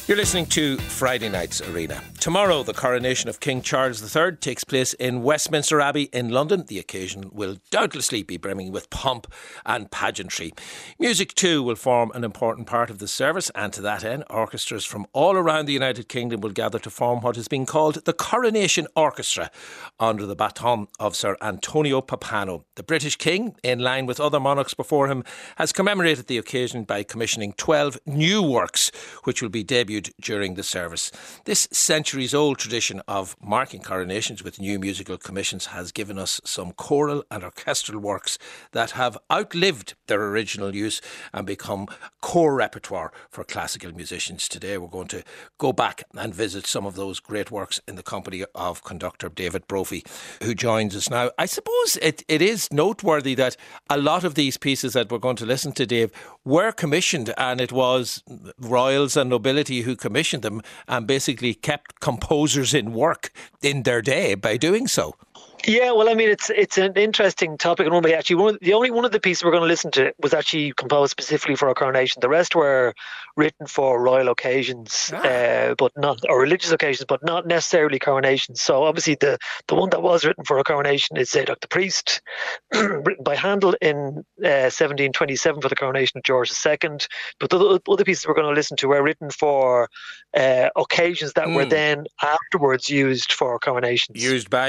You're listening to Friday Night's Arena. Tomorrow, the coronation of King Charles III takes place in Westminster Abbey in London. The occasion will doubtlessly be brimming with pomp and pageantry. Music, too, will form an important part of the service, and to that end, orchestras from all around the United Kingdom will gather to form what is being called the Coronation Orchestra under the baton of Sir Antonio Pappano. The British King, in line with other monarchs before him, has commemorated the occasion by commissioning 12 new works, which will be debuted during the service. This centuries-old tradition of marking coronations with new musical commissions has given us some choral and orchestral works that have outlived their original use and become core repertoire for classical musicians. Today we're going to go back and visit some of those great works in the company of conductor David Brophy, who joins us now. I suppose it is noteworthy that a lot of these pieces that we're going to listen to, Dave, were commissioned, and it was royals and nobility who commissioned them and basically kept composers in work in their day by doing so. Yeah, well, I mean, it's an interesting topic. And only one of the pieces we're going to listen to was actually composed specifically for a coronation. The rest were written for royal occasions, but not, or religious occasions, but not necessarily coronations. So obviously the one that was written for a coronation is Zadok the Priest, written by Handel in 1727 for the coronation of George II. But the other pieces we're going to listen to were written for occasions that were then afterwards used for coronations.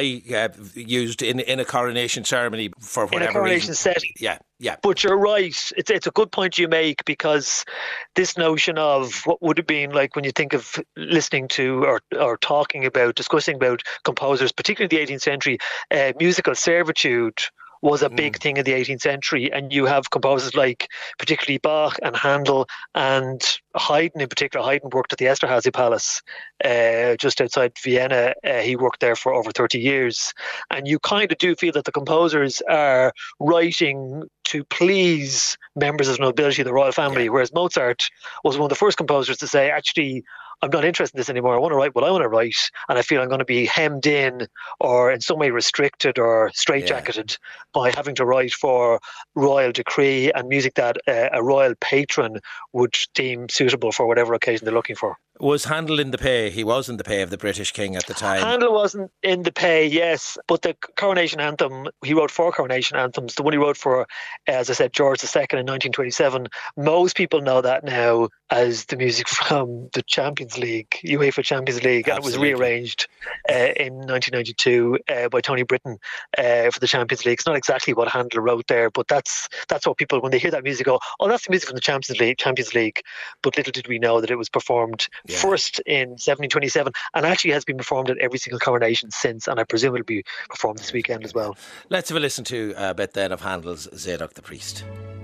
Used in a coronation ceremony for whatever in a coronation reason. setting. Yeah. But you're right. It's a good point you make, because this notion of what would have been like when you think of listening to or talking about, discussing about composers, particularly in the 18th century, musical servitude was a big thing in the 18th century. And you have composers like particularly Bach and Handel and Haydn in particular. Haydn worked at the Esterhazy Palace just outside Vienna. He worked there for over 30 years. And you kind of do feel that the composers are writing to please members of the nobility, the royal family, whereas Mozart was one of the first composers to say, actually, I'm not interested in this anymore. I want to write what I want to write, and I feel I'm going to be hemmed in or in some way restricted or straitjacketed by having to write for royal decree and music that a royal patron would deem suitable for whatever occasion they're looking for. Was Handel in the pay? He was in the pay of the British King at the time. Handel wasn't in the pay, yes, but the coronation anthem, he wrote 4 coronation anthems. The one he wrote for, as I said, George II in 1927. Most people know that now as the music from the Champions League, UEFA Champions League, and it was rearranged in 1992 by Tony Britton for the Champions League. It's not exactly what Handel wrote there, but that's what people, when they hear that music, go, oh, that's the music from the Champions League. But little did we know that it was performed first in 1727 and actually has been performed at every single coronation since, and I presume it'll be performed this weekend as well. Let's have a listen to a bit then of Handel's Zadok the Priest.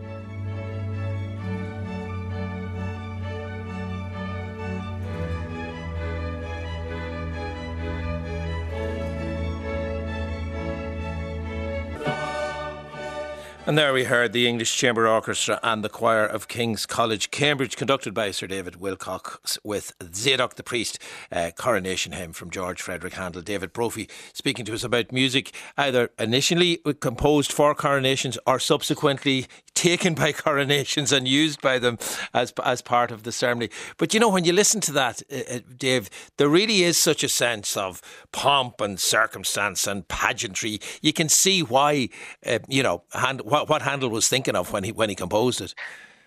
And there we heard the English Chamber Orchestra and the Choir of King's College, Cambridge, conducted by Sir David Wilcox with Zadok the Priest, coronation hymn from George Frederick Handel. David Brophy speaking to us about music either initially composed for coronations or subsequently taken by coronations and used by them as part of the ceremony. But you know, when you listen to that, Dave, there really is such a sense of pomp and circumstance and pageantry. You can see why, what Handel was thinking of when he composed it.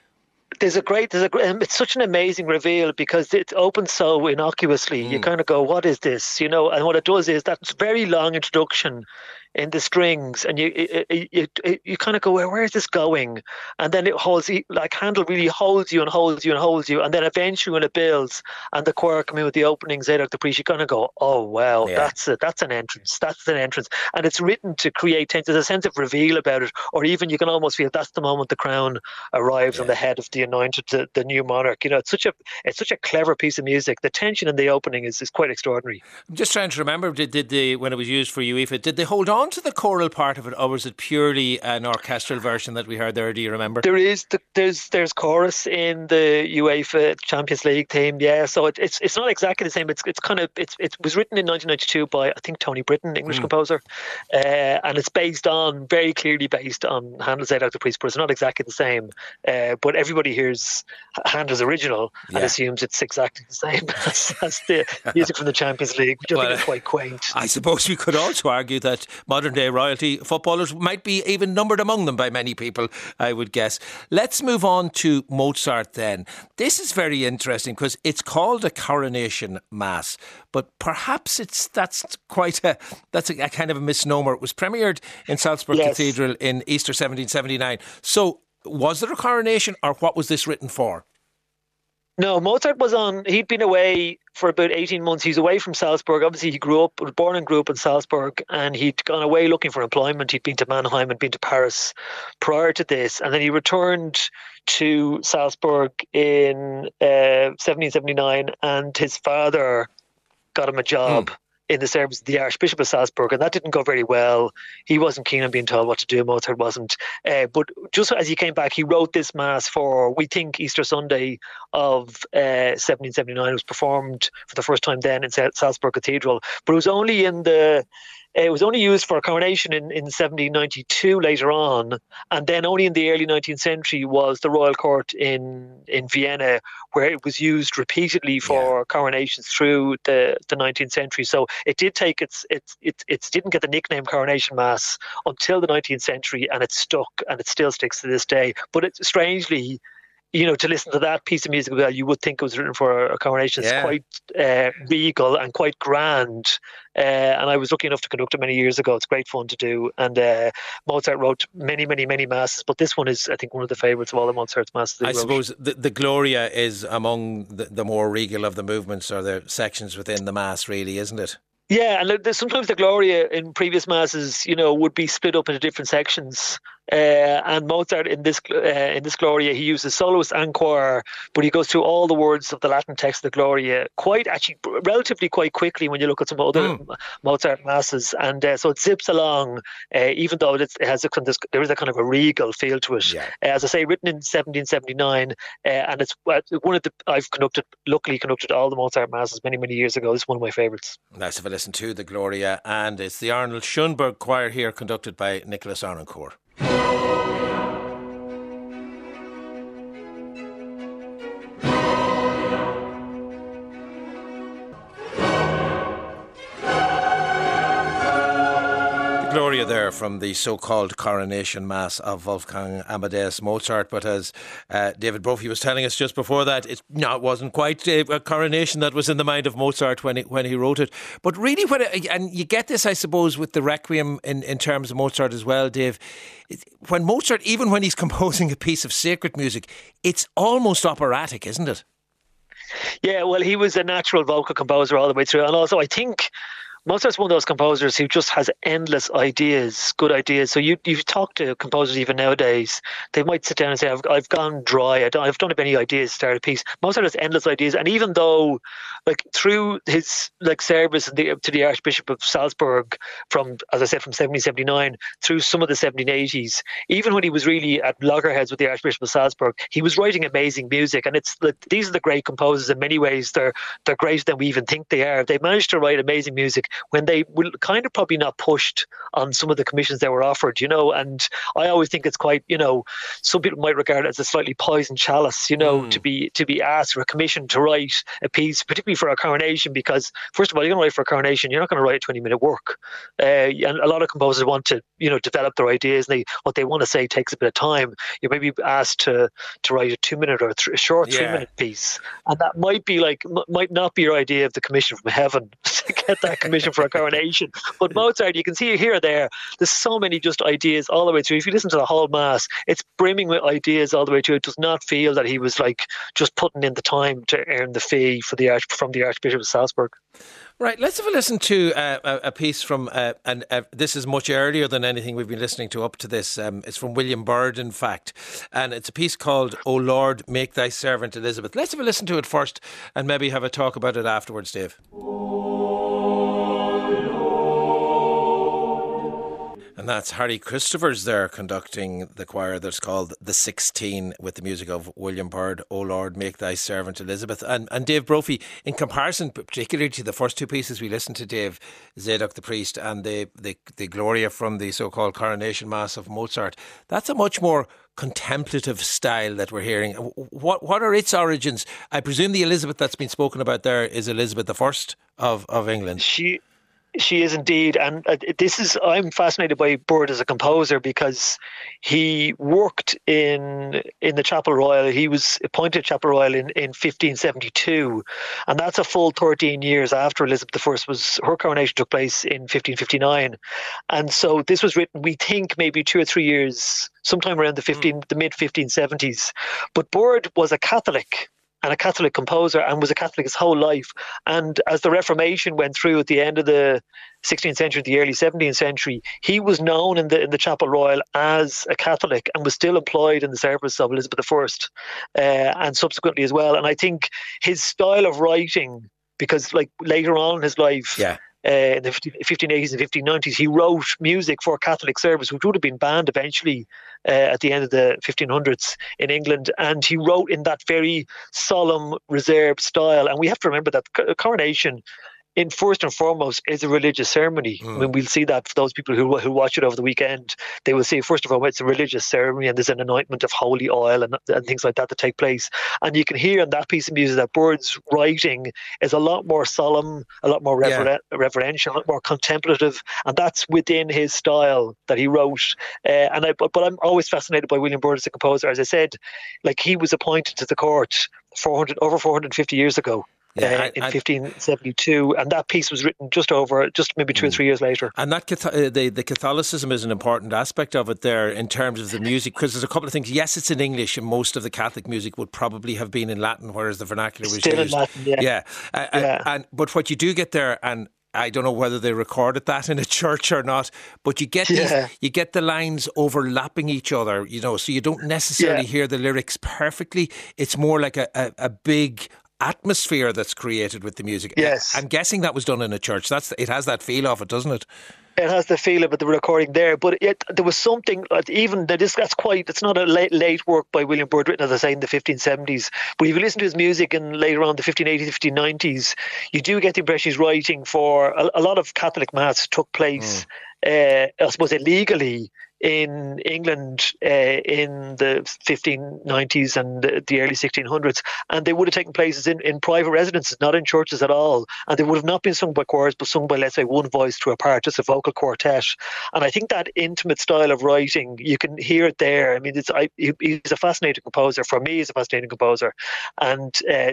It's such an amazing reveal because it opens so innocuously. You kind of go, what is this? And what it does is that very long introduction in the strings, and you kind of go, where is this going? And then it holds, like Handel really holds you and holds you and holds you, and then eventually when it builds and the choir come in with the opening Zadok the Priest, you kind of go, oh wow, that's an entrance, and it's written to create tension. There's a sense of reveal about it, or even you can almost feel that's the moment the crown arrives on the head of the anointed, the new monarch. It's such a clever piece of music. The tension in the opening is quite extraordinary. I'm just trying to remember, did they, when it was used for UEFA, did they hold on onto the choral part of it, or was it purely an orchestral version that we heard there? Do you remember? There's chorus in the UEFA Champions League theme, yeah. So it's not exactly the same. It was written in 1992 by, I think, Tony Britton, English composer, and it's very clearly based on Handel's Eight Out the Priest, but it's not exactly the same. But everybody hears Handel's original and assumes it's exactly the same as the music from the Champions League, which I think is quite quaint. I suppose we could also argue that modern day royalty footballers might be even numbered among them by many people, I would guess. Let's move on to Mozart then. This is very interesting because it's called a coronation mass, but perhaps that's a kind of a misnomer. It was premiered in Salzburg Cathedral in Easter 1779. So was there a coronation, or what was this written for? No, Mozart he'd been away for about 18 months. He's away from Salzburg. Obviously, he was born and grew up in Salzburg, and he'd gone away looking for employment. He'd been to Mannheim and been to Paris prior to this. And then he returned to Salzburg in 1779, and his father got him a job in the service of the Archbishop of Salzburg, and that didn't go very well. He wasn't keen on being told what to do. Mozart wasn't. But just as he came back, he wrote this mass for, we think, Easter Sunday of 1779. It was performed for the first time then in Salzburg Cathedral, but it was only used for a coronation in 1792 later on, and then only in the early 19th century was the royal court in Vienna, where it was used repeatedly for coronations through the 19th century. So it did take it didn't get the nickname Coronation Mass until the 19th century, and it stuck, and it still sticks to this day. But it's strangely, to listen to that piece of music, well, you would think it was written for a coronation. It's quite regal and quite grand. And I was lucky enough to conduct it many years ago. It's great fun to do. And Mozart wrote many, many, many masses, but this one is, I think, one of the favourites of all of Mozart's masses. I suppose the Gloria is among the more regal of the movements or the sections within the mass, really, isn't it? Yeah, and sometimes the Gloria in previous masses, would be split up into different sections. And Mozart in this Gloria, he uses soloist and choir, but he goes through all the words of the Latin text of the Gloria relatively quite quickly when you look at some other Mozart masses, and so it zips along, even though there is a kind of a regal feel to it. Yeah. As I say, written in 1779, and it's one of I've luckily conducted all the Mozart masses many, many years ago. It's one of my favourites. Let's have a listen to the Gloria, and it's the Arnold Schoenberg Choir here, conducted by Nicholas Arnoncourt. Gloria there from the so-called Coronation Mass of Wolfgang Amadeus Mozart. But as David Brophy was telling us just before that, it wasn't quite a coronation that was in the mind of Mozart when he wrote it. But really, and you get this, I suppose, with the Requiem in terms of Mozart as well, Dave. When Mozart, even when he's composing a piece of sacred music, it's almost operatic, isn't it? Yeah, well, he was a natural vocal composer all the way through. And also, I think Mozart's one of those composers who just has endless ideas, good ideas. So you talk to composers even nowadays, they might sit down and say, I've gone dry, I don't have any ideas to start a piece. Mozart has endless ideas. And even though, through his service to the Archbishop of Salzburg from, as I said, from 1779 through some of the 1780s, even when he was really at loggerheads with the Archbishop of Salzburg, he was writing amazing music. And it's these are the great composers. In many ways, they're greater than we even think they are. They managed to write amazing music when they were kind of probably not pushed on some of the commissions they were offered, and I always think it's quite, some people might regard it as a slightly poisoned chalice, to be asked for a commission to write a piece, particularly for a coronation, because first of all, you're going to write for a coronation, you're not going to write 20-minute work. And a lot of composers want to, develop their ideas, and what they want to say takes a bit of time. You may be asked to write a 2-minute or a short 3-minute piece, and that might not be your idea of the commission from heaven to get that commission for a coronation. But Mozart, you can see here, there's so many just ideas all the way through. If you listen to the whole mass, it's brimming with ideas all the way through. It does not feel that he was just putting in the time to earn the fee from the Archbishop of Salzburg. Right, let's have a listen to a piece from, and this is much earlier than anything we've been listening to up to this. It's from William Byrd, in fact, and it's a piece called "O Lord, Make Thy Servant Elizabeth." Let's have a listen to it first and maybe have a talk about it afterwards, Dave. And that's Harry Christophers there conducting the choir that's called The 16 with the music of William Byrd, O Lord, Make Thy Servant Elizabeth. And Dave Brophy, in comparison particularly to the first two pieces we listened to, Dave, Zadok the Priest and the Gloria from the so-called Coronation Mass of Mozart, that's a much more contemplative style that we're hearing. What are its origins? I presume the Elizabeth that's been spoken about there is Elizabeth I of England. She is indeed, and I'm fascinated by Byrd as a composer because he worked in the Chapel Royal. He was appointed Chapel Royal in 1572, and that's a full 13 years after Elizabeth I her coronation took place in 1559, and so this was written, we think, maybe 2 or 3 years, sometime around the mid 1570s. But Byrd was a Catholic and a Catholic composer and was a Catholic his whole life. And as the Reformation went through at the end of the 16th century, the early 17th century, he was known in the Chapel Royal as a Catholic and was still employed in the service of Elizabeth I and subsequently as well. And I think his style of writing, because like later on in his life, in the 1580s and 1590s, he wrote music for Catholic service, which would have been banned eventually at the end of the 1500s in England. And he wrote in that very solemn, reserved style. And we have to remember that coronation, in first and foremost, is a religious ceremony. I mean, we'll see that for those people who watch it over the weekend. They will see, first of all, it's a religious ceremony and there's an anointment of holy oil and things like that take place. And you can hear in that piece of music that Byrd's writing is a lot more solemn, a lot more reverential, a lot more contemplative, and that's within his style that he wrote. But I'm always fascinated by William Byrd as a composer. As I said, like, he was appointed to the court over 450 years ago. In 1572, and that piece was written just maybe 2 or 3 years later. And that the Catholicism is an important aspect of it there in terms of the music, because there's a couple of things. Yes, it's in English, and most of the Catholic music would probably have been in Latin, whereas the vernacular was still used. In Latin, but what you do get there, and I don't know whether they recorded that in a church or not, but you get you get the lines overlapping each other, so you don't necessarily hear the lyrics perfectly. It's more like a big atmosphere that's created with the music. Yes. I'm guessing that was done in a church. It has that feel of it, doesn't it? It has the feel of it, the recording there, but there was something even it's not a late work by William Byrd, written, as I say, in the 1570s. But if you listen to his music in later on the 1580s, 1590s, you do get the impression he's writing for a lot of Catholic mass took place, I suppose, illegally in England in the 1590s and the early 1600s, and they would have taken places in private residences, not in churches at all, and they would have not been sung by choirs but sung by, let's say, one voice to a part, just a vocal quartet. And I think that intimate style of writing, you can hear it there. I mean, he's a fascinating composer. For me, he's a fascinating composer, and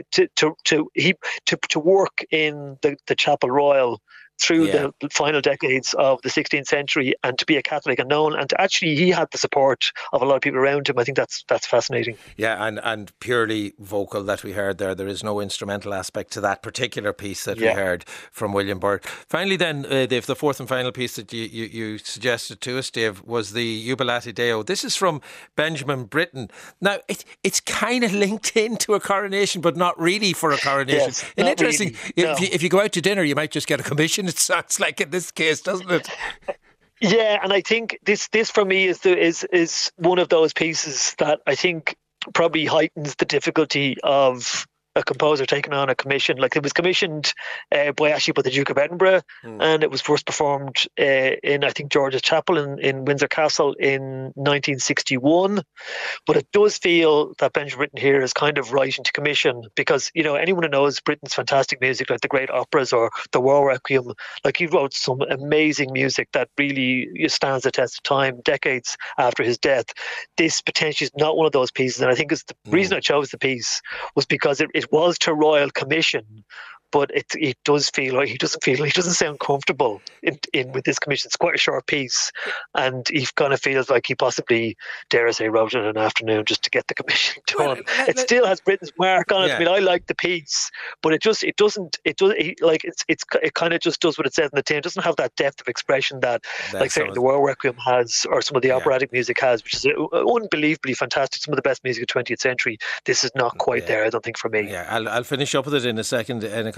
to work in the Chapel Royal through the final decades of the 16th century, and to be a Catholic and known, and to actually he had the support of a lot of people around him. I think that's fascinating. Yeah, and purely vocal that we heard there. There is no instrumental aspect to that particular piece that we heard from William Byrd. Finally then, Dave, the fourth and final piece that you suggested to us, Dave, was the Jubilate Deo. This is from Benjamin Britten. Now, it's kind of linked into a coronation, but not really for a coronation. Yes, and interesting, really, no. if you go out to dinner, you might just get a commission. It sounds like in this case, doesn't it? Yeah, and I think this for me is one of those pieces that I think probably heightens the difficulty of a composer taking on a commission. Like, it was commissioned by the Duke of Edinburgh, and it was first performed in, I think, George's Chapel in Windsor Castle in 1961. But it does feel that Benjamin Britten here is kind of writing to commission, because, anyone who knows Britten's fantastic music, like the great operas or the War Requiem, like, he wrote some amazing music that really stands the test of time, decades after his death. This potentially is not one of those pieces, and I think it's the reason I chose the piece was because it was to royal commission, but it does feel like he doesn't sound comfortable in with this commission. It's quite a short piece, and he kind of feels like he possibly, dare I say, wrote it in an afternoon just to get the commission done. It still has Britten's mark on it. Yeah. I mean, I like the piece, but it kind of just does what it says in the tin. It doesn't have that depth of expression that like, say, the War Requiem has, or some of the operatic music has, which is unbelievably fantastic. Some of the best music of the 20th century. This is not quite there, I don't think, for me. Yeah, I'll finish up with it in a second, in a couple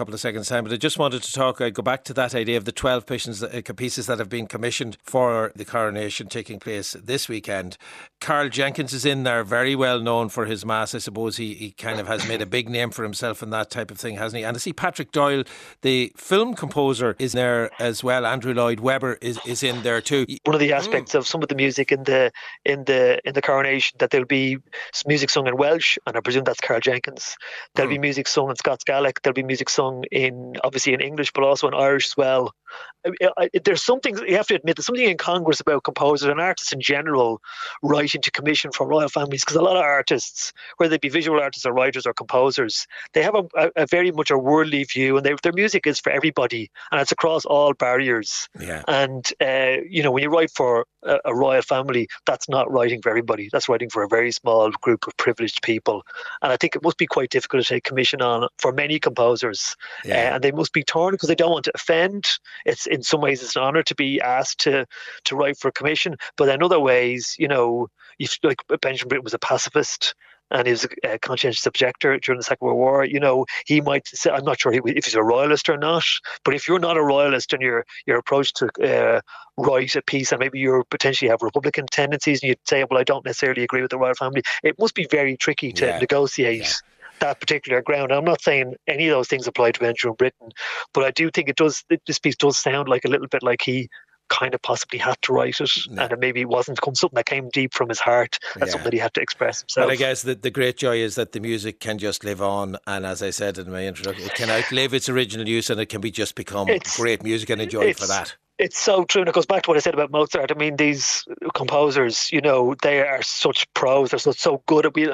couple of seconds' time, but I just wanted to go back to that idea of the 12 pieces that have been commissioned for the coronation taking place this weekend. Carl Jenkins is in there, very well known for his mass. I suppose he kind of has made a big name for himself in that type of thing, hasn't he? And I see Patrick Doyle, the film composer, is there as well. Andrew Lloyd Webber is in there too. One of the aspects of some of the music in the coronation, that there'll be music sung in Welsh, and I presume that's Carl Jenkins. There'll be music sung in Scots Gaelic. There'll be music sung obviously in English, but also in Irish as well. There's something, you have to admit, there's something incongruous about composers and artists in general writing to commission for royal families, because a lot of artists, whether they be visual artists or writers or composers, they have a very much a worldly view, and their music is for everybody, and it's across all barriers. Yeah. And when you write for a royal family, that's not writing for everybody. That's writing for a very small group of privileged people. And I think it must be quite difficult to take commission on for many composers. Yeah. And they must be torn because they don't want to offend. It's in some ways it's an honour to be asked to write for a commission, but in other ways, like Benjamin Britten was a pacifist, and he was a conscientious objector during the Second World War. He might say, I'm not sure if he's a royalist or not, but if you're not a royalist and your approach to write a piece, and maybe you potentially have Republican tendencies, and you'd say, well, I don't necessarily agree with the royal family, it must be very tricky to negotiate that particular ground. I'm not saying any of those things apply to Benjamin Britten, but I do think this piece does sound like a little bit like he kind of possibly had to write it, and it maybe wasn't something that came deep from his heart, and something that he had to express himself. But I guess the great joy is that the music can just live on, and as I said in my introduction, it can outlive its original use, and it can just become great music and enjoyed for that. It's so true, and it goes back to what I said about Mozart. I mean, these composers, they are such pros. They're so good at, maybe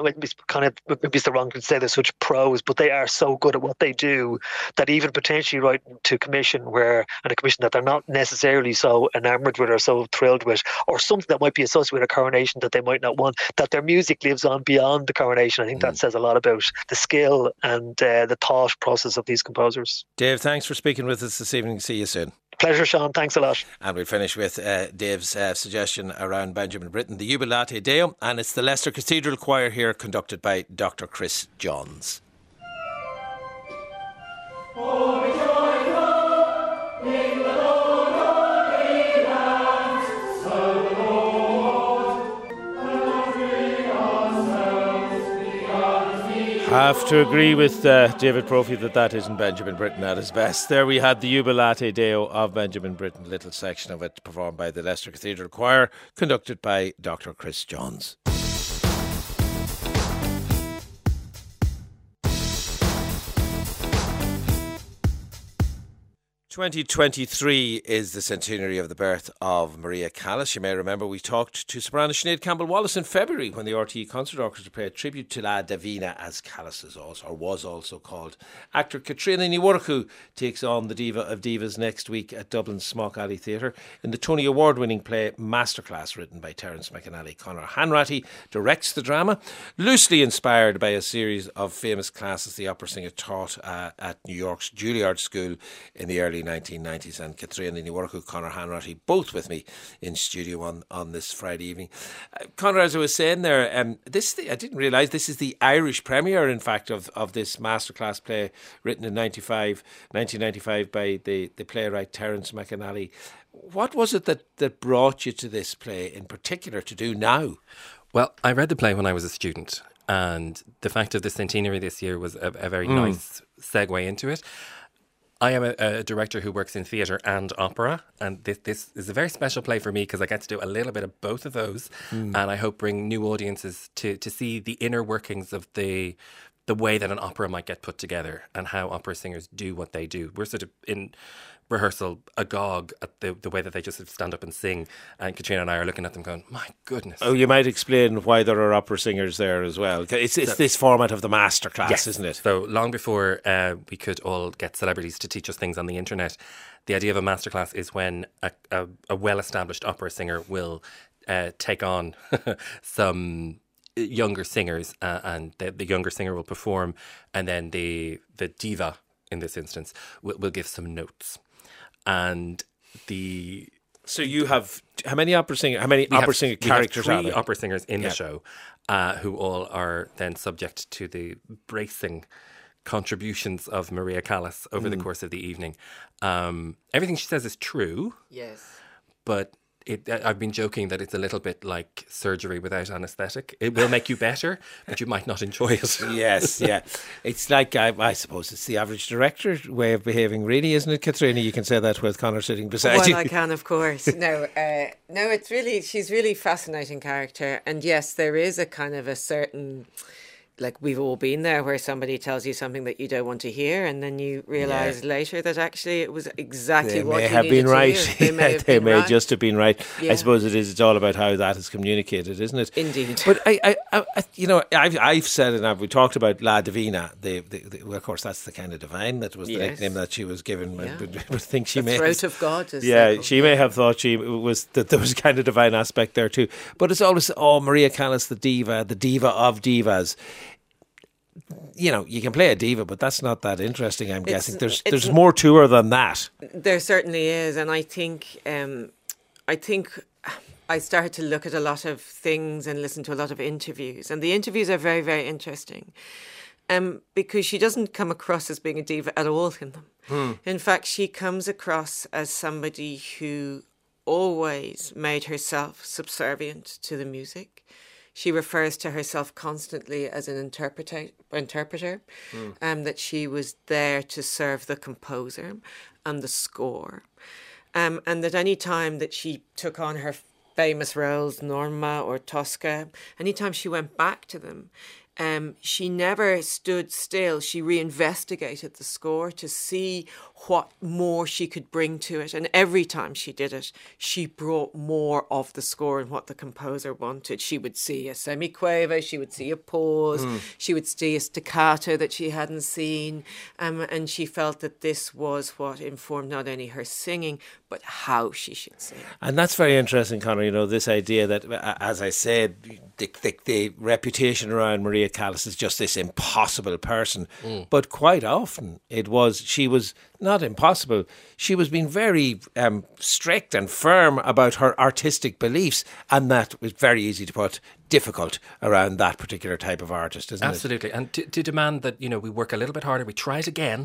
it's the wrong thing to say they're such pros, but they are so good at what they do that even potentially writing to commission and a commission that they're not necessarily so enamoured with or so thrilled with, or something that might be associated with a coronation that they might not want, that their music lives on beyond the coronation. I think that says a lot about the skill and the thought process of these composers. Dave, thanks for speaking with us this evening. See you soon. Pleasure, Sean. Thanks a lot. And we'll finish with Dave's suggestion around Benjamin Britten, the Jubilate Deo, and it's the Leicester Cathedral Choir here, conducted by Dr. Chris Johns. I have to agree with David Brophy that isn't Benjamin Britten at his best. There we had the Jubilate Deo of Benjamin Britten, little section of it performed by the Leicester Cathedral Choir, conducted by Dr. Chris Johns. 2023 is the centenary of the birth of Maria Callas. You may remember we talked to soprano Sinead Campbell-Wallace in February when the RTE Concert Orchestra played tribute to La Divina, as Callas was also called. Actor Catriona Ní Mhurchú takes on the diva of divas next week at Dublin's Smock Alley Theatre in the Tony Award-winning play Masterclass, written by Terence McAnally. Conor Hanratty directs the drama, loosely inspired by a series of famous classes the opera singer taught at New York's Juilliard School in the early 1990s. And Catriona Ní Mhurchú, Conor Hanratty, both with me in studio on this Friday evening. Conor, as I was saying there, I didn't realise this is the Irish premiere, in fact, of this masterclass play written in 1995 by the playwright Terence McAnally. What was it that brought you to this play in particular to do now? Well, I read the play when I was a student, and the fact of the centenary this year was a very nice segue into it. I am a director who works in theatre and opera, and this is a very special play for me because I get to do a little bit of both of those, and I hope bring new audiences to see the inner workings of the way that an opera might get put together and how opera singers do what they do. We're sort of in rehearsal agog at the way that they just sort of stand up and sing, and Catriona and I are looking at them going, my goodness. Oh, you might explain why there are opera singers there as well. It's this format of the masterclass, yes, isn't it? So long before we could all get celebrities to teach us things on the internet, the idea of a masterclass is when a well-established opera singer will take on some younger singers, and the younger singer will perform, and then the diva, in this instance, will give some notes. And so you have how many opera singer characters are there? We have 3 opera singers in the show, who all are then subject to the bracing contributions of Maria Callas over the course of the evening. Everything she says is true. Yes. But I've been joking that it's a little bit like surgery without anaesthetic. It will make you better, but you might not enjoy it. Yes, yeah. It's like, I suppose it's the average director way of behaving, really, isn't it, Katrina? You can say that with Conor sitting beside you. Well, I can, of course. No, it's really, she's really fascinating character. And yes, there is a kind of a certain... Like, we've all been there, where somebody tells you something that you don't want to hear, and then you realise later that actually it was exactly what you needed to hear. They may just have been right. Yeah. I suppose it is. It's all about how that is communicated, isn't it? Indeed. But I've said it. We talked about La Divina. Well, of course, that's the kind of divine that was the nickname that she was given. Yeah. I think she the throat of God. She may have thought that there was a kind of divine aspect there too. But it's always Maria Callas, the diva of divas. You know, you can play a diva, but that's not that interesting, I'm guessing. There's more to her than that. There certainly is, and I think I started to look at a lot of things and listen to a lot of interviews, and the interviews are very, very interesting, because she doesn't come across as being a diva at all in them. In fact, she comes across as somebody who always made herself subservient to the music. She refers to herself constantly as an interpreter, that she was there to serve the composer and the score. And that any time that she took on her famous roles, Norma or Tosca, any time she went back to them, she never stood still. She reinvestigated the score to see what more she could bring to it. And every time she did it, she brought more of the score and what the composer wanted. She would see a semiquaver, she would see a pause, she would see a staccato that she hadn't seen. And she felt that this was what informed not only her singing, but how she should sing. And that's very interesting, Conor, this idea that, as I said, the reputation around Maria Callas is just this impossible person. But quite often she was not impossible. She was being very strict and firm about her artistic beliefs, and that was very easy to put difficult around that particular type of artist, isn't it? Absolutely. And to demand that, we work a little bit harder, we try it again,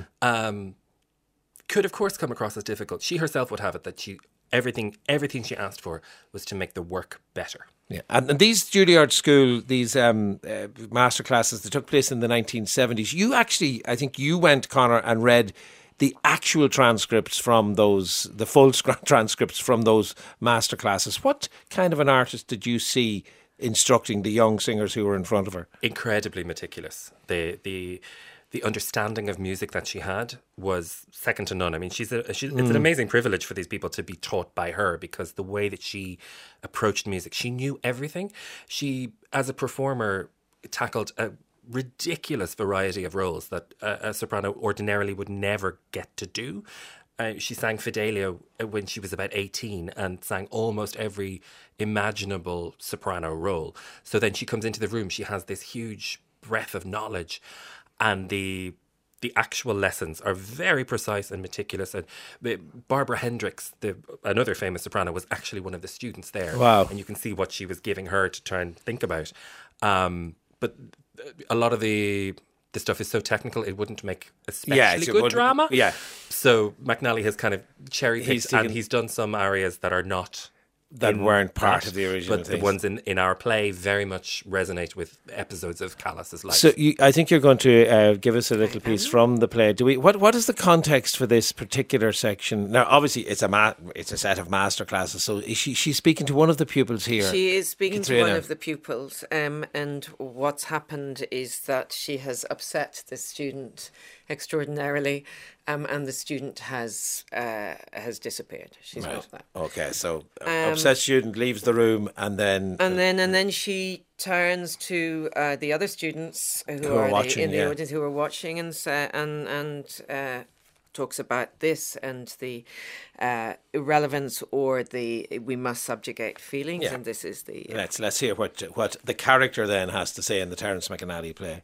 could of course come across as difficult. She herself would have it that everything she asked for was to make the work better. Yeah, and these Juilliard School, these masterclasses that took place in the 1970s, you actually, I think you went, Conor, and read the actual transcripts from the full transcripts from those masterclasses. What kind of an artist did you see instructing the young singers who were in front of her? Incredibly meticulous. The understanding of music that she had was second to none. I mean, it's an amazing privilege for these people to be taught by her, because the way that she approached music, she knew everything. She, as a performer, tackled a ridiculous variety of roles that a soprano ordinarily would never get to do. She sang Fidelio when she was about 18 and sang almost every imaginable soprano role. So then she comes into the room, she has this huge breadth of knowledge, and the actual lessons are very precise and meticulous. And Barbara Hendricks, another famous soprano, was actually one of the students there. Wow. And you can see what she was giving her to try and think about. But a lot of the stuff is so technical, it wouldn't make especially good drama. Yeah. So McNally has kind of cherry-picked, and he's done some arias that are not... that weren't part of the original but things. The ones in our play very much resonate with episodes of Callas's life. So I think you're going to give us a little piece from the play. What is the context for this particular section? Now, obviously, it's a set of masterclasses. So is she's speaking to one of the pupils here. She is speaking Katrina. to one of the pupils, and what's happened is that she has upset the student extraordinarily, and the student has disappeared. She's not there. Okay, so upset student leaves the room, and then she turns to the other students who are watching, in the audience, who are watching, and talks about this and the irrelevance or we must subjugate feelings, and this is the... Let's hear what the character then has to say in the Terence McAnally play.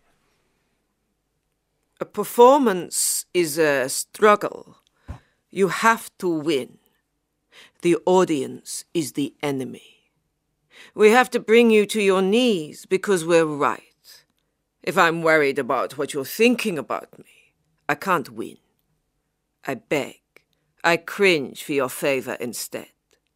A performance is a struggle. You have to win. The audience is the enemy. We have to bring you to your knees because we're right. If I'm worried about what you're thinking about me, I can't win. I beg. I cringe for your favour instead.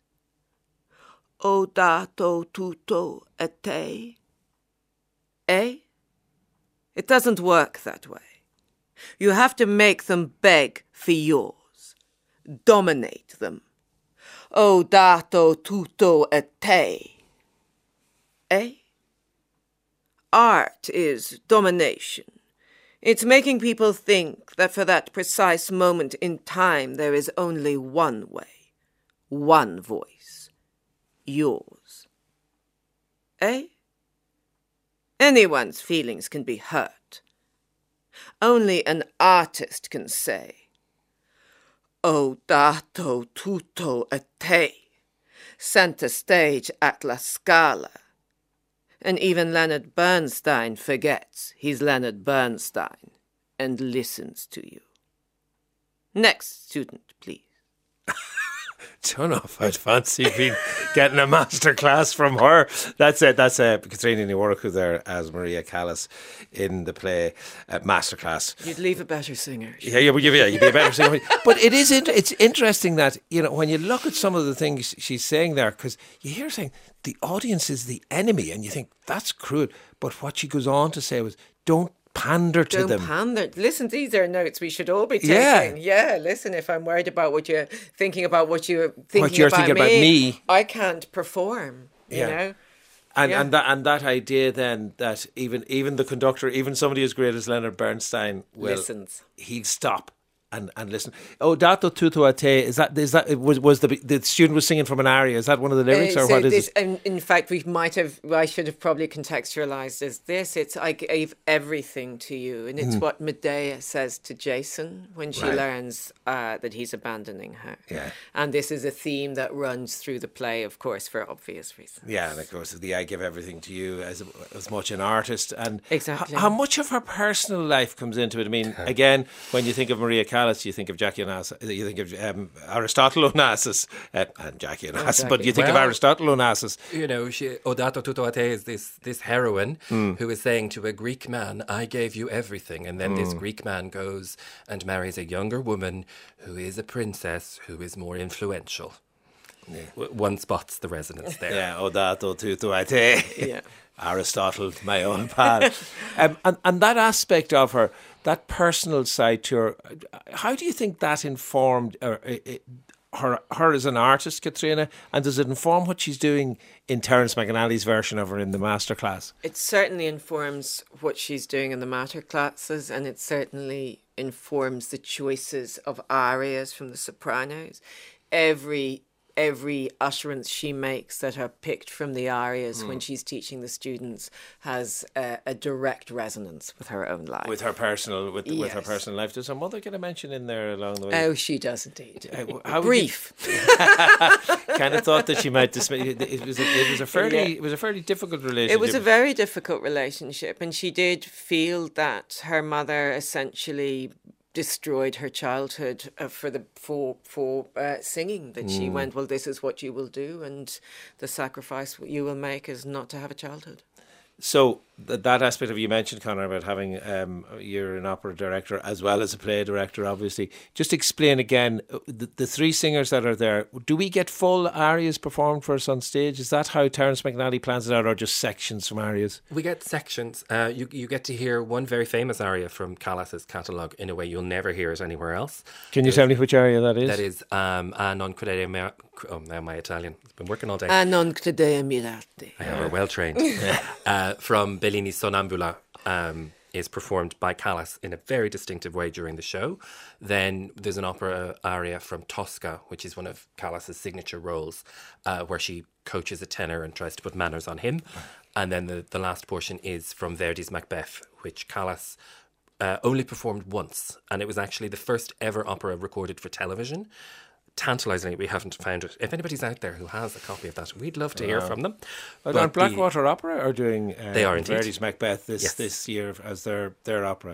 O dato tutto a te. Eh? It doesn't work that way. You have to make them beg for yours. Dominate them. O dato tutto a te. Eh? Art is domination. It's making people think that for that precise moment in time there is only one way, one voice. Yours. Eh? Anyone's feelings can be hurt. Only an artist can say, O dato tutto a te, center stage at La Scala. And even Leonard Bernstein forgets he's Leonard Bernstein and listens to you. Next student, please. Don't know if I'd fancy being getting a masterclass from her. That's it. That's Katrina Niworku there as Maria Callas in the play Masterclass. You'd leave a better singer. Yeah, you'd be a better singer. But it's interesting that, you know, when you look at some of the things she's saying there, because you hear her saying the audience is the enemy, and you think that's cruel. But what she goes on to say was, don't pander to them. Don't pander. Listen, these are notes we should all be taking. Yeah, listen, if I'm worried about what you're thinking about, what you're thinking about me, I can't perform, you know? And that idea then that even the conductor, even somebody as great as Leonard Bernstein listens. He'd stop and listen. Oh, dato tutto a te, is that was the student was singing from an aria? Is that one of the lyrics, or what is it? In fact, I should have probably contextualised as this. It's I gave everything to you, and it's what Medea says to Jason when she learns that he's abandoning her. Yeah. And this is a theme that runs through the play, of course, for obvious reasons. Yeah, and of course, the I give everything to you as much an artist, and exactly how much of her personal life comes into it. I mean, again, when you think of Maria Callas, you think of Jackie Onassis, you think of Aristotle Onassis and Jackie Onassis, but you think of Aristotle Onassis. You know, O dato tutto a te is this heroine who is saying to a Greek man, I gave you everything. And then this Greek man goes and marries a younger woman who is a princess who is more influential. Yeah. One spots the resonance there. Yeah, O dato tutto a te. Yeah. Aristotle, my old pal. And that aspect of her, that personal side to her, how do you think that informed her as an artist, Katrina? And does it inform what she's doing in Terence McAnally's version of her in the masterclass? It certainly informs what she's doing in the masterclasses, and it certainly informs the choices of arias from The Sopranos. Every utterance she makes that are picked from the arias when she's teaching the students has a direct resonance with her own life. With her personal her personal life. Does her mother get a mention in there along the way? Oh, she does indeed. Brief. Kind of thought that she might dismiss. It was a fairly difficult relationship. It was a very difficult relationship, and she did feel that her mother essentially destroyed her childhood for singing, that she went, well, this is what you will do, and the sacrifice you will make is not to have a childhood. So that aspect of, you mentioned, Conor, about having you're an opera director as well as a play director, obviously. Just explain again the three singers that are there. Do we get full arias performed for us on stage? Is that how Terence McAnally plans it out, or just sections from arias? We get sections. You get to hear one very famous aria from Callas's catalogue in a way you'll never hear it anywhere else. Can you tell me which aria that is? That is A non credere now my Italian. I've been working all day. A non credere mirate. I have a well trained. From Bellini's Sonnambula, is performed by Callas in a very distinctive way during the show. Then there's an opera aria from Tosca, which is one of Callas's signature roles, where she coaches a tenor and tries to put manners on him. And then the last portion is from Verdi's Macbeth, which Callas only performed once, and it was actually the first ever opera recorded for television. Tantalisingly, we haven't found it. If anybody's out there who has a copy of that, we'd love to hear from them. But Blackwater Opera are doing they are Verdi's Macbeth this year as their opera.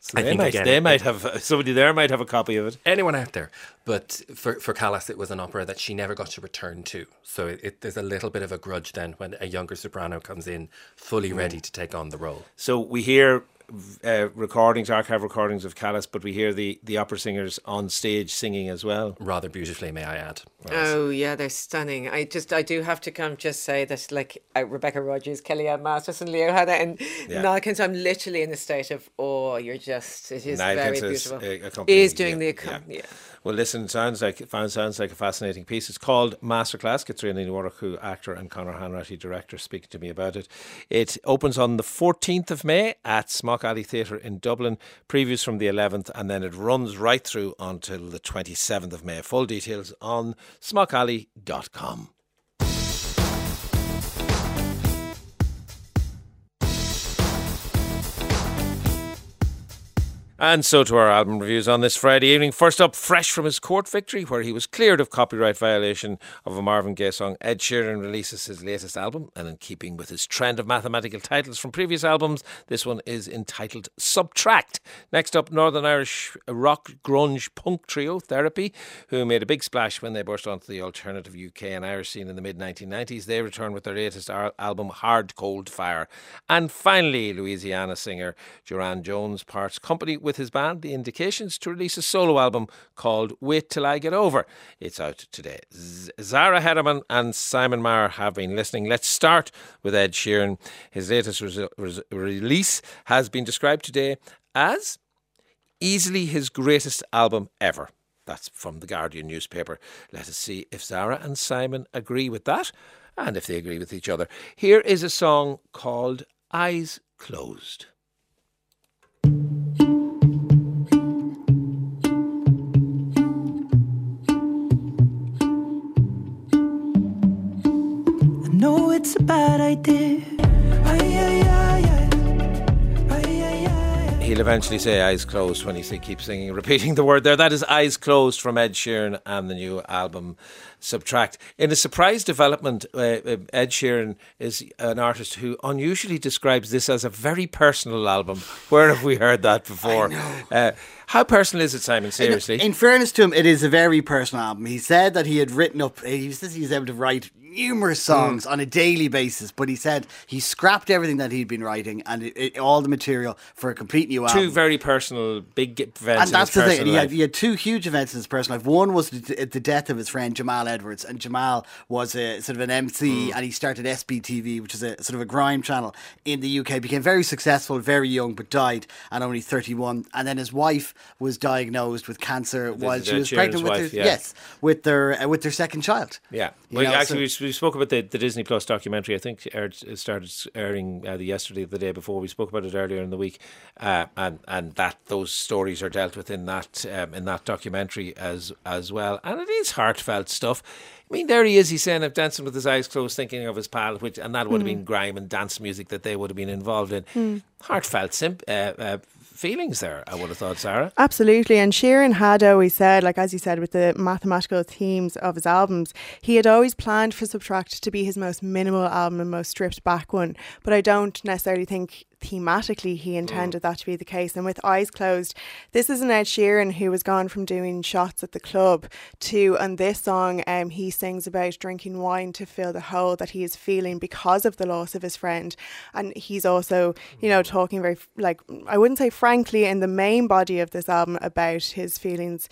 So they might have somebody there might have a copy of it. Anyone out there? But for Callas, it was an opera that she never got to return to. So there's a little bit of a grudge then when a younger soprano comes in fully ready to take on the role. So we hear archive recordings of Callas, but we hear the opera singers on stage singing as well. Rather beautifully, may I add. Oh yeah, they're stunning. I do have to just say that, like, Rebecca Rogers, Kellyanne Masterson, Leo Hanna, and Niall Kent, I'm literally in a state of awe. It is Niall very Kent beautiful. Is doing the accompanying. Yeah. Well, listen, sounds like a fascinating piece. It's called Masterclass. Katrina Warwick, actor, and Conor Hanratty, director, speaking to me about it. It opens on the 14th of May at Smock Alley Theatre in Dublin. Previews from the 11th, and then it runs right through until the 27th of May. Full details on smockalley.com. And so to our album reviews on this Friday evening. First up, fresh from his court victory, where he was cleared of copyright violation of a Marvin Gaye song, Ed Sheeran releases his latest album. And in keeping with his trend of mathematical titles from previous albums, this one is entitled Subtract. Next up, Northern Irish rock grunge punk trio Therapy, who made a big splash when they burst onto the alternative UK and Irish scene in the mid-1990s. They return with their latest album, Hard Cold Fire. And finally, Louisiana singer Joran Jones parts company with his band, The Indications, to release a solo album called Wait Till I Get Over. It's out today. Zara Hederman and Simon Maher have been listening. Let's start with Ed Sheeran. His latest release has been described today as easily his greatest album ever. That's from the Guardian newspaper. Let us see if Zara and Simon agree with that, and if they agree with each other. Here is a song called Eyes Closed. No, it's a bad idea. He'll eventually say eyes closed when he keeps singing, repeating the word there. That is Eyes Closed from Ed Sheeran and the new album Subtract. In a surprise development, Ed Sheeran is an artist who unusually describes this as a very personal album. Where have we heard that before? How personal is it, Simon? Seriously? In fairness to him, it is a very personal album. He said that he had written up, he was able to write numerous songs on a daily basis, but he said he scrapped everything that he'd been writing and all the material for a complete new album. Two very personal, big events. And that's the thing. He had two huge events in his personal life. One was the death of his friend Jamal Edwards, and Jamal was a sort of an MC, and he started SBTV, which is a sort of a grime channel in the UK. Became very successful, very young, but died at only 31. And then his wife was diagnosed with cancer while she was pregnant with their second child. Yeah. We spoke about the Disney Plus documentary. I think it started airing yesterday or the day before. We spoke about it earlier in the week, and that those stories are dealt with in that documentary as well. And it is heartfelt stuff. I mean, there he is. He's saying, "I'm dancing with his eyes closed, thinking of his pal," and that would have been grime and dance music that they would have been involved in. Heartfelt feelings there, I would have thought, Sarah. Absolutely. And Sheeran had always said, like as you said, with the mathematical themes of his albums, he had always planned for Subtract to be his most minimal album and most stripped back one. But I don't necessarily think thematically he intended that to be the case. And with Eyes Closed, this is an Ed Sheeran who has gone from doing shots at the club to, on this song, he sings about drinking wine to fill the hole that he is feeling because of the loss of his friend. And he's also, talking very, I wouldn't say frankly in the main body of this album about his feelings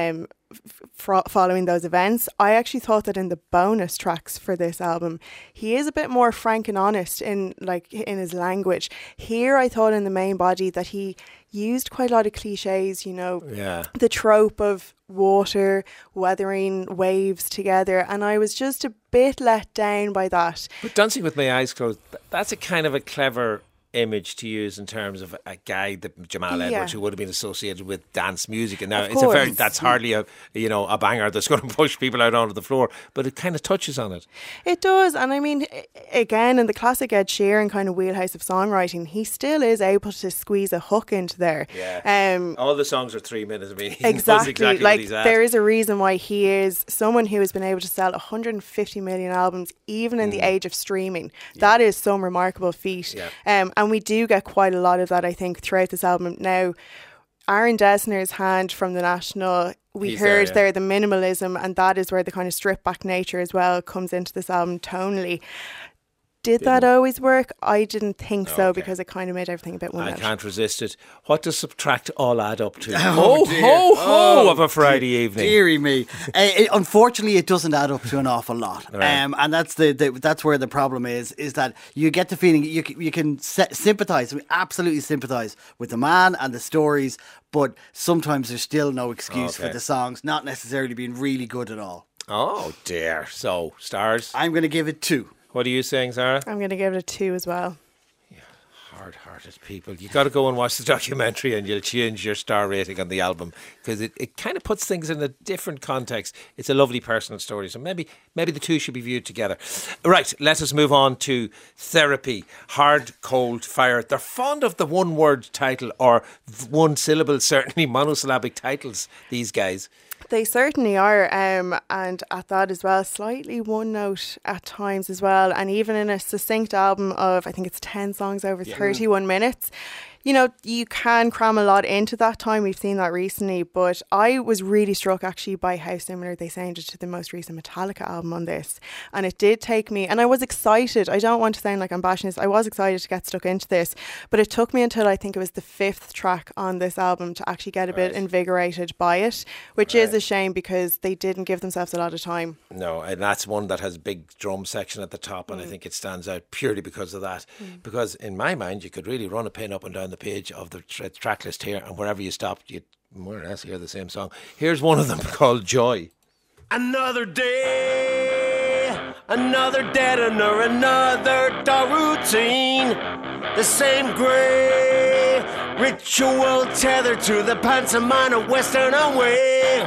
following those events. I actually thought that in the bonus tracks for this album, he is a bit more frank and honest in his language. Here, I thought in the main body that he used quite a lot of cliches, the trope of water, weathering waves together, and I was just a bit let down by that. But Dancing with My Eyes Closed, that's a kind of a clever image to use in terms of a guy, Jamal Edwards, who would have been associated with dance music, and now that's hardly a banger that's going to push people out onto the floor, but it kind of touches on it. It does. And I mean, again, in the classic Ed Sheeran kind of wheelhouse of songwriting, he still is able to squeeze a hook into there. All the songs are 3 minutes. I mean, he exactly what he's at. There is a reason why he is someone who has been able to sell 150 million albums even in the age of streaming. That is some remarkable feat. And we do get quite a lot of that, I think, throughout this album. Now, Aaron Dessner's Hand from the National, we heard there the minimalism, and that is where the kind of stripped back nature as well comes into this album tonally. Did that always work? I didn't think so, because it kind of made everything a bit one note. I can't resist it. What does subtract all add up to? Oh, of a Friday evening. Deary me. Unfortunately, it doesn't add up to an awful lot. Right. And that's that's where the problem is that you get the feeling you can sympathise, absolutely sympathise with the man and the stories, but sometimes there's still no excuse for the songs not necessarily being really good at all. Oh dear. So, stars? I'm going to give it 2. What are you saying, Sarah? I'm going to give it a 2 as well. Yeah, hard-hearted people. You got to go and watch the documentary and you'll change your star rating on the album, because it kind of puts things in a different context. It's a lovely personal story, so maybe the two should be viewed together. Right, let us move on to Therapy. Hard, Cold, Fire. They're fond of the one-word title, or one syllable, certainly monosyllabic titles, these guys. They certainly are, and at that as well, slightly one note at times as well. And even in a succinct album of, I think it's 10 songs over 31 minutes, you know, you can cram a lot into that time. We've seen that recently, but I was really struck actually by how similar they sounded to the most recent Metallica album on this. And it did take me, and I was excited. I don't want to sound like I'm bashing this. I was excited to get stuck into this, but it took me until I think it was the 5th track on this album to actually get a bit invigorated by it, which is a shame because they didn't give themselves a lot of time. No, and that's one that has a big drum section at the top, and I think it stands out purely because of that. Because in my mind, you could really run a pin up and down the page of the track list here, and wherever you stopped, you'd more or less hear the same song. Here's one of them called Joy. Another day, another dead under another dark routine. The same grey ritual tethered to the pantomime of Western away.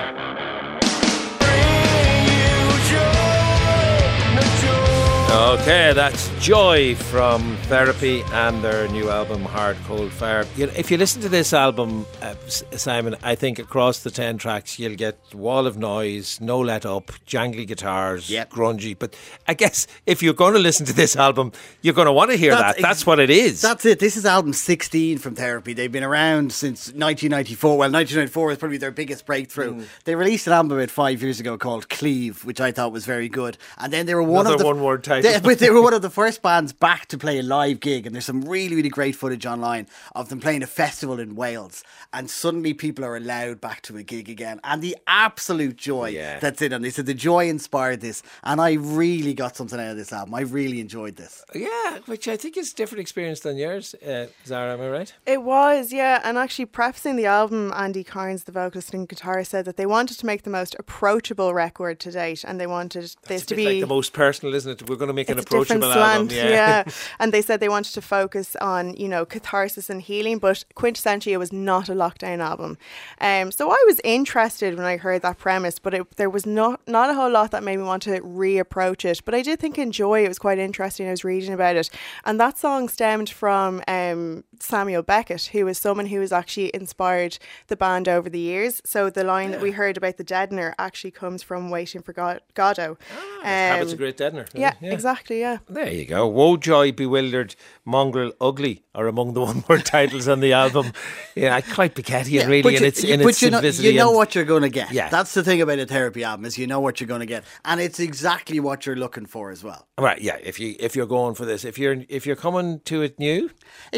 Okay, that's Joy from Therapy and their new album Hard, Cold, Fire. You know, if you listen to this album, Simon, I think across the 10 tracks you'll get Wall of Noise, No Let Up, jangly guitars, grungy. But I guess if you're going to listen to this album, you're going to want to hear that. That's what it is. That's it. This is album 16 from Therapy. They've been around since 1994. Well, 1994 was probably their biggest breakthrough. They released an album about 5 years ago called Cleave, which I thought was very good. And then they were Another one-word title. They were one of the first bands back to play a live gig, and there's some really, really great footage online of them playing a festival in Wales, and suddenly people are allowed back to a gig again, and the absolute joy that's in them. They said the joy inspired this, and I really got something out of this album. I really enjoyed this. Yeah, which I think is a different experience than yours, Zara, am I right? It was, yeah, and actually prefacing the album, Andy Carnes, the vocalist and guitarist, said that they wanted to make the most approachable record to date, and they wanted this to be like the most personal, isn't it? We're going to make an approachable slant, album, yeah. And they said they wanted to focus on, you know, catharsis and healing, but quintessentially it was not a lockdown album. So I was interested when I heard that premise, but there was not a whole lot that made me want to reapproach it. But I did think Enjoy, it was quite interesting. I was reading about it, and that song stemmed from Samuel Beckett, who is someone who has actually inspired the band over the years. So the line that we heard about the Deadener actually comes from Waiting for Godot. Habits of Great Deadener. Yeah, exactly, yeah. There you go. Woe, Joy, Bewildered, Mongrel, Ugly are among the one-word titles on the album. Yeah, quite Picattian, really, in its simplicity. You know what you're going to get. Yeah. That's the thing about a Therapy album, is you know what you're going to get, and it's exactly what you're looking for as well. Right, yeah. If you're going for this, if you're coming to it new,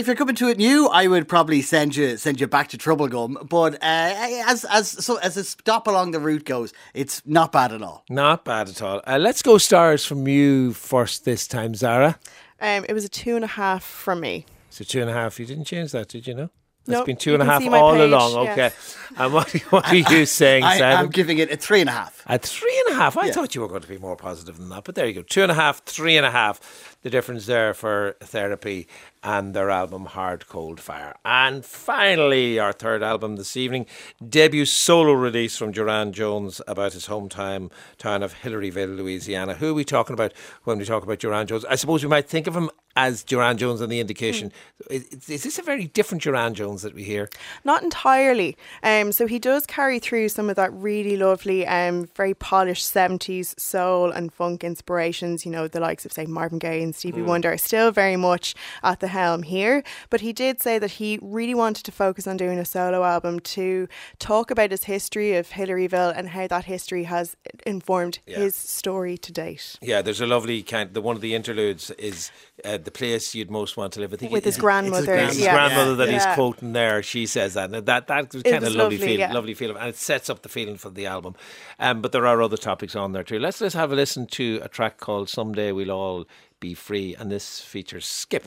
I would probably send you back to Troublegum. But as a stop along the route goes, it's not bad at all. Not bad at all. Let's go stars from you first this time, Zara. It was a 2.5 from me. So 2.5. You didn't change that, did you? No. It's nope, been 2.5 all page, along. Okay. Yes. And what are you saying, Simon? I'm giving it a 3.5. A 3.5? I thought you were going to be more positive than that, but there you go. 2.5, 3.5. The difference there for Therapy and their album Hard, Cold, Fire. And finally, our third album this evening, debut solo release from Duran Jones about his hometown town of Hillaryville, Louisiana. Who are we talking about when we talk about Duran Jones? I suppose we might think of him as Duran Jones on The Indication. Is this a very different Duran Jones that we hear? Not entirely. So he does carry through some of that really lovely, very polished 70s soul and funk inspirations. You know, the likes of, say, Marvin Gaye and Stevie Wonder are still very much at the helm here. But he did say that he really wanted to focus on doing a solo album to talk about his history of Hillaryville and how that history has informed his story to date. Yeah, there's a lovely one of the interludes is the place you'd most want to live. I think with his grandmother. His grandmother that he's quoting there. She says that, and that was kind of lovely feeling, and it sets up the feeling for the album. But there are other topics on there too. Let's have a listen to a track called "Someday We'll All Be Free," and this features Skip.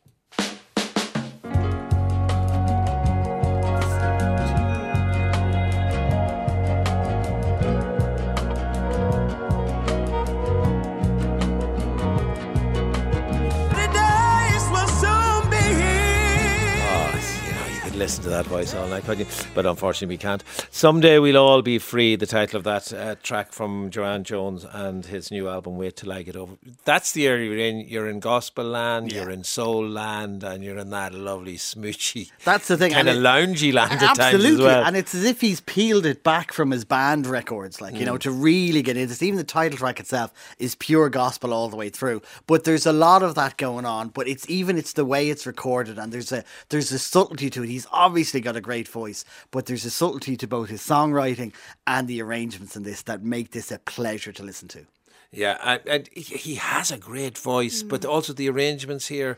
Listen to that voice all night, but unfortunately we can't. Someday We'll All Be Free, the title of that track from Duran Jones and his new album Wait Till I Get Over. That's the area you're in. You're in gospel land, you're in soul land, and you're in that lovely smoochy, that's the thing, kind of loungy land at times as well. And it's as if he's peeled it back from his band records, like, you know, to really get into it. Even the title track itself is pure gospel all the way through, but there's a lot of that going on. But it's the way it's recorded, and there's a subtlety to it. He's obviously got a great voice, but there's a subtlety to both his songwriting and the arrangements in this that make this a pleasure to listen to. Yeah, and he has a great voice, but also the arrangements here,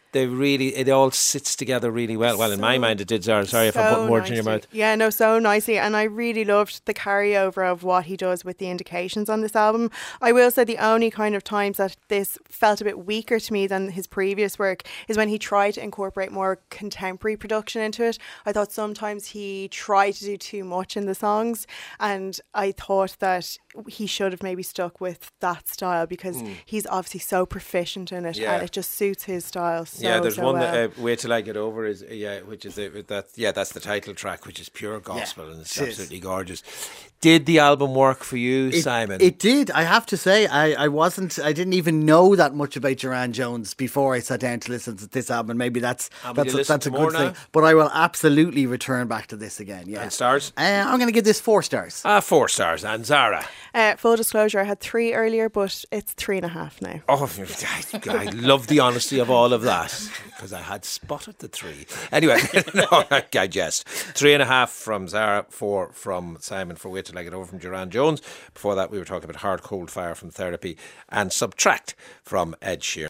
it all sits together really well. Well, in my mind it did, Zara. Sorry if I'm putting words in your mouth. Yeah, no, so nicely. And I really loved the carryover of what he does with the Indications on this album. I will say the only kind of times that this felt a bit weaker to me than his previous work is when he tried to incorporate more contemporary production into it. I thought sometimes he tried to do too much in the songs, and I thought that he should have maybe stuck with that style because he's obviously so proficient in it, and it just suits his style there's one well. that Wait Till I Get Over is which is that's the title track, which is pure gospel, and it's absolutely gorgeous. Did the album work for you, Simon? It did. I have to say, I didn't even know that much about Duran Jones before I sat down to listen to this album. Maybe that's a good thing. But I will absolutely return back to this again. Yeah. And stars? I'm going to give this 4 stars. 4 stars. And Zara? Full disclosure, I had 3 earlier, but it's 3.5 now. Oh, I love the honesty of all of that, because I had spotted the 3. Anyway, no, I jest. 3.5 from Zara, 4 from Simon for Wait Till I Get Over from Duran Jones. Before that, we were talking about Hard Cold Fire from Therapy and Subtract from Ed Sheeran.